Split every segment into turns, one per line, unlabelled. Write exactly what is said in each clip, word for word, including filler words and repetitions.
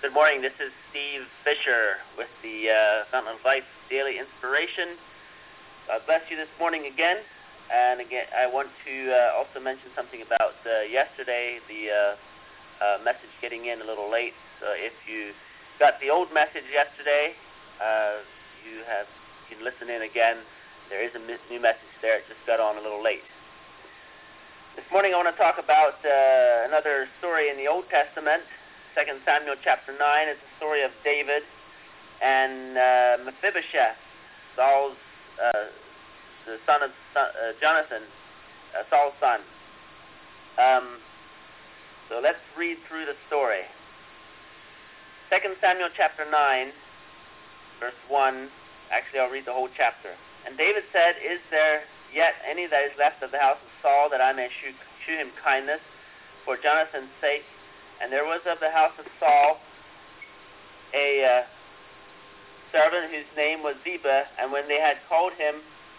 Good morning. This is Steve Fisher with the uh, Fountain of Life Daily Inspiration. God bless you this morning again. And again, I want to uh, also mention something about uh, yesterday, the uh, uh, message getting in a little late. So if you got the old message yesterday, uh, you have you can listen in again. There is a new message there. It just got on a little late. This morning I want to talk about uh, another story in the Old Testament. Second Samuel chapter nine. It's a story of David and uh, Mephibosheth, Saul's uh, the son of son, uh, Jonathan, uh, Saul's son. Um, so let's read through the story. Second Samuel chapter nine, verse one. Actually, I'll read the whole chapter. And David said, "Is there yet any that is left of the house of Saul, that I may shew, shew him kindness for Jonathan's sake? And there was of the house of Saul a uh, servant whose name was Ziba. And when they had called him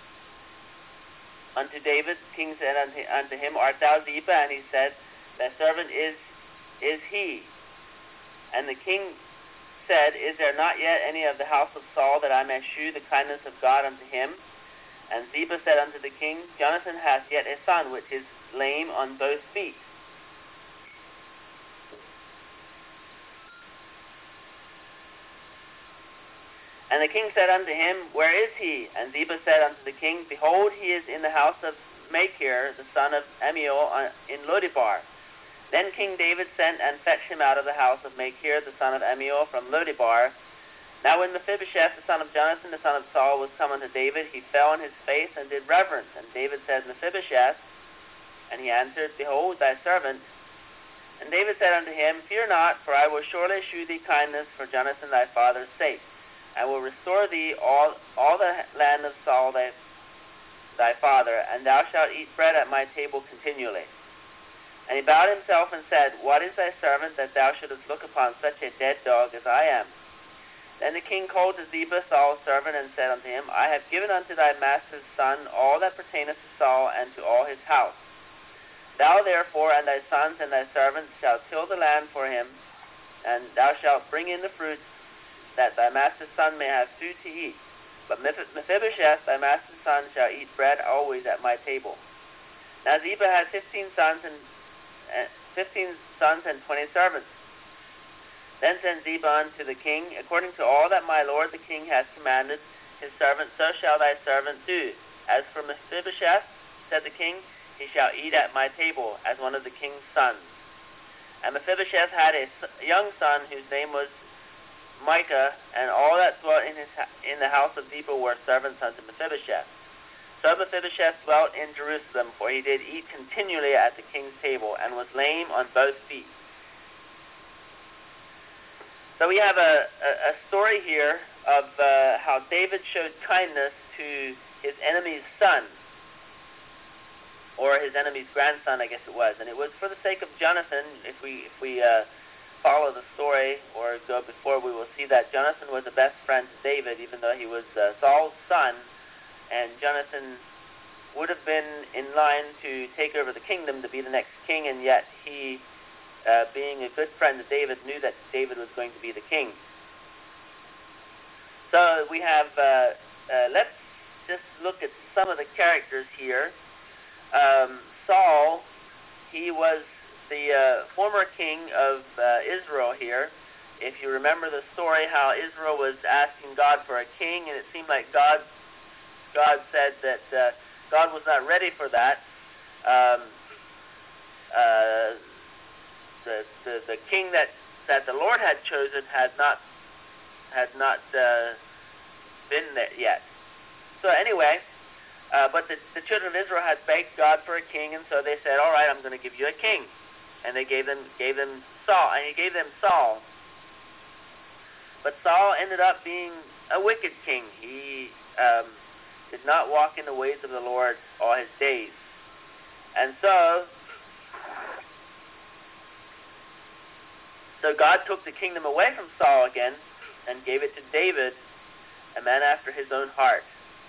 unto David, the king said unto, unto him, Art thou Ziba? And he said, Thy servant is is he. And the king said, Is there not yet any of the house of Saul, that I may shew the kindness of God unto him? And Ziba said unto the king, Jonathan hath yet a son, which is lame on both feet. And the king said unto him, Where is he? And Ziba said unto the king, Behold, he is in the house of Machir, the son of Ammiel, in Lodebar. Then King David sent and fetched him out of the house of Machir, the son of Ammiel, from Lodebar. Now when Mephibosheth, the son of Jonathan, the son of Saul, was come unto David, he fell on his face and did reverence. And David said, Mephibosheth. And he answered, Behold, thy servant. And David said unto him, Fear not, for I will surely shew thee kindness for Jonathan thy father's sake. I will restore thee all all the land of Saul thy, thy father, and thou shalt eat bread at my table continually. And he bowed himself and said, What is thy servant, that thou shouldest look upon such a dead dog as I am? Then the king called to Ziba, Saul's servant, and said unto him, I have given unto thy master's son all that pertaineth to Saul and to all his house. Thou therefore and thy sons and thy servants shalt till the land for him, and thou shalt bring in the fruits, that thy master's son may have food to eat. But Mephibosheth, thy master's son, shall eat bread always at my table. Now Ziba had fifteen sons and uh, fifteen sons and twenty servants. Then said Ziba unto the king, According to all that my lord the king hath commanded his servant, so shall thy servant do. As for Mephibosheth, said the king, he shall eat at my table as one of the king's sons. And Mephibosheth had a young son whose name was Micah, and all that dwelt in his in the house of Ziba were servants unto Mephibosheth. So Mephibosheth dwelt in Jerusalem, for he did eat continually at the king's table, and was lame on both feet. So we have a, a, a story here of uh, how David showed kindness to his enemy's son, or his enemy's grandson, I guess it was, and it was for the sake of Jonathan. If we if we uh, follow the story or go before, we will see that Jonathan was a best friend to David, even though he was uh, Saul's son, and Jonathan would have been in line to take over the kingdom, to be the next king, and yet he, uh, being a good friend to David, knew that David was going to be the king. So we have, uh, uh, let's just look at some of the characters here. Um, Saul, he was the uh, former king of uh, Israel here. If you remember the story, how Israel was asking God for a king, and it seemed like God God said that uh, God was not ready for that. Um, uh, the, the the king that, that the Lord had chosen had not had not uh, been there yet. So anyway, uh, but the, the children of Israel had begged God for a king, and so they said, "All right, I'm going to give you a king." And they gave them gave them Saul, and he gave them Saul. But Saul ended up being a wicked king. He um, did not walk in the ways of the Lord all his days. And so, so God took the kingdom away from Saul again and gave it to David, a man after his own heart.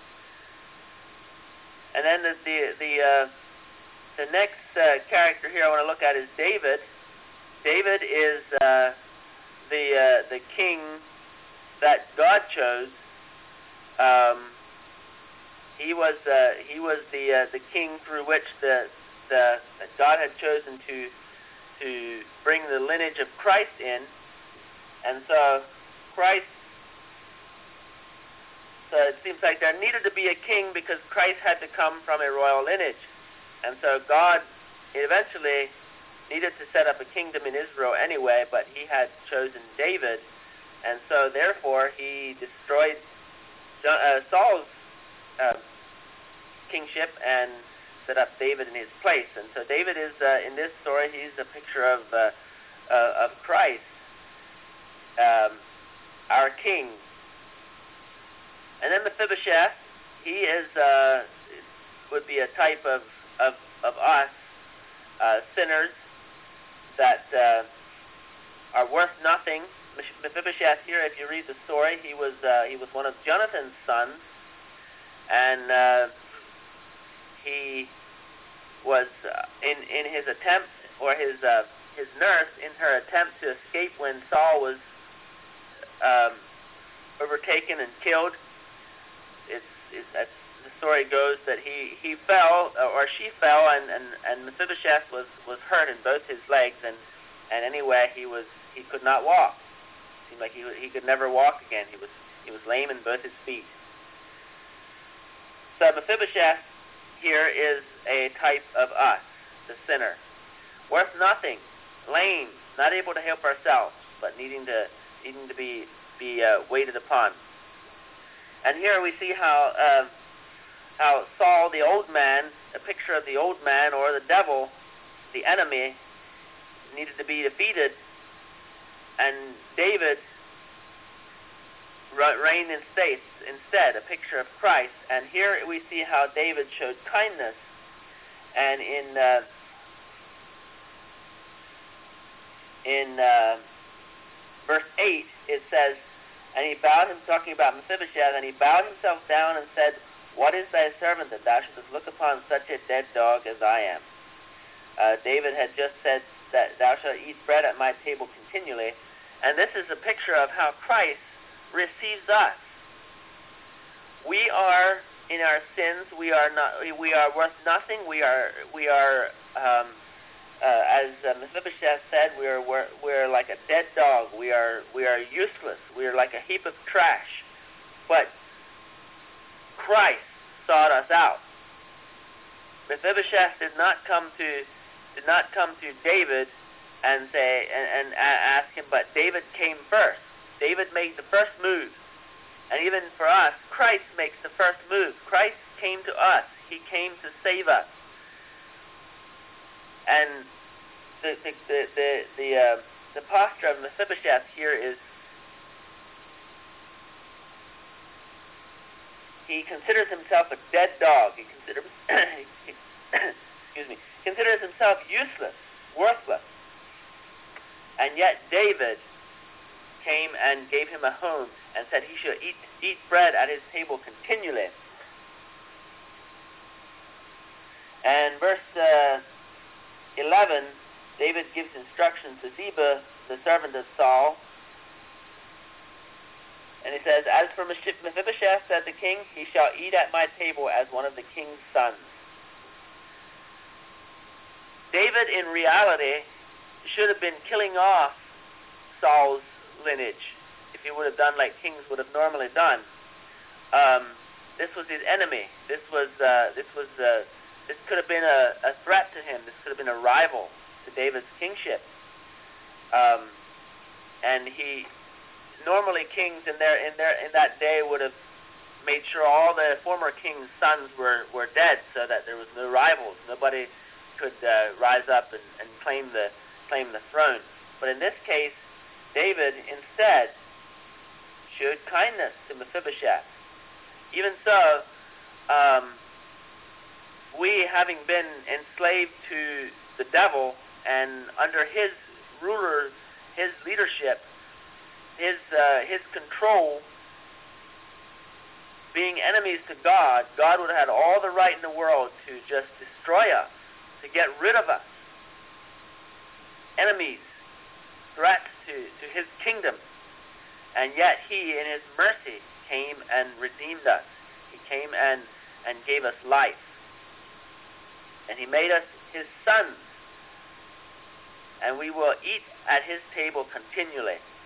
And then the the the, uh, the next uh, character here I want to look at is David. David is uh, the uh, the king that God chose. Um, he was uh, he was the uh, the king through which the the that God had chosen to to bring the lineage of Christ in, and so Christ. So it seems like there needed to be a king because Christ had to come from a royal lineage, and so God eventually needed to set up a kingdom in Israel anyway, but he had chosen David, and so therefore he destroyed uh, Saul's uh, kingship and set up David in his place. And so David is, uh, in this story, he's a picture of uh, uh, of Christ, um, our king. And then Mephibosheth, he is uh, would be a type of of, of us, uh, sinners that uh, are worth nothing. Mephibosheth here, if you read the story, he was uh, he was one of Jonathan's sons, and uh, he was uh, in in his attempt, or his uh, his nurse in her attempt to escape when Saul was um, overtaken and killed. It's, it's, it's the story goes that he, he fell, or she fell, and, and, and Mephibosheth was, was hurt in both his legs, and, and anyway he was he could not walk. It seemed like he he could never walk again. He was he was lame in both his feet. So Mephibosheth here is a type of us, the sinner, worth nothing, lame, not able to help ourselves, but needing to needing to be be uh, waited upon. And here we see how uh, how Saul, the old man, a picture of the old man or the devil, the enemy, needed to be defeated, and David reigned in state instead, a picture of Christ. And here we see how David showed kindness. And in uh, in uh, verse eight it says, and he bowed him, talking about Mephibosheth, and he bowed himself down and said, "What is thy servant that thou shouldest look upon such a dead dog as I am?" Uh, David had just said that thou shalt eat bread at my table continually, and this is a picture of how Christ receives us. We are in our sins. We are not. We are worth nothing. We are. We are. Um, uh, as uh, Mephibosheth said, we are. We're, we're like a dead dog. We are. We are useless. We are like a heap of trash. But Christ sought us out. Mephibosheth did not come to. Did not come to David and say and, and ask him, but David came first. David made the first move. And even for us, Christ makes the first move. Christ came to us. He came to save us. And the the the the, the, uh, the posture of Mephibosheth here is he considers himself a dead dog. He considers excuse me considers himself useless, worthless. And yet David came and gave him a home and said he should eat eat bread at his table continually. And verse uh, eleven, David gives instructions to Ziba, the servant of Saul, and he says, "As for Mephibosheth, said the king, he shall eat at my table as one of the king's sons." David, in reality, should have been killing off Saul's lineage if he would have done like kings would have normally done. Um, this was his enemy. This was uh, this was uh, this could have been a, a threat to him. This could have been a rival to David's kingship. Um, and he normally kings in their in their in that day would have made sure all the former king's sons were, were dead, so that there was no rivals. Nobody could uh, rise up and, and claim the claim the throne. But in this case, David instead showed kindness to Mephibosheth. Even so, um, we, having been enslaved to the devil and under his ruler, his leadership, his uh, his control, being enemies to God, God would have had all the right in the world to just destroy us, to get rid of us. Enemies, threats to, to his kingdom. And yet he, in his mercy, came and redeemed us. He came and, and gave us life. And he made us his sons. And we will eat at his table continually.